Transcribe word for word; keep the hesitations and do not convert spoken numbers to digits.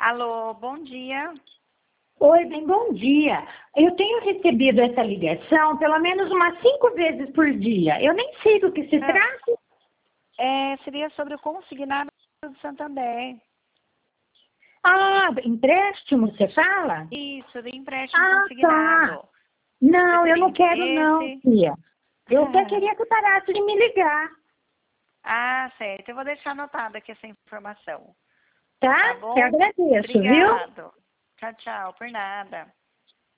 Alô, bom dia. Oi, bem, bom dia. Eu tenho recebido essa ligação pelo menos umas cinco vezes por dia. Eu nem sei do que se Ah. trata. É, seria sobre o consignado do Santander. Ah, empréstimo, você fala? Isso, do empréstimo Ah, consignado. tá. Não, Você eu teria não quero não, interesse? tia. Eu até queria que parasse de me ligar, Ah, certo. Eu vou deixar anotada aqui essa informação. tá? Tá Eu bom? agradeço, viu? Obrigado. Tchau, tchau. Por nada.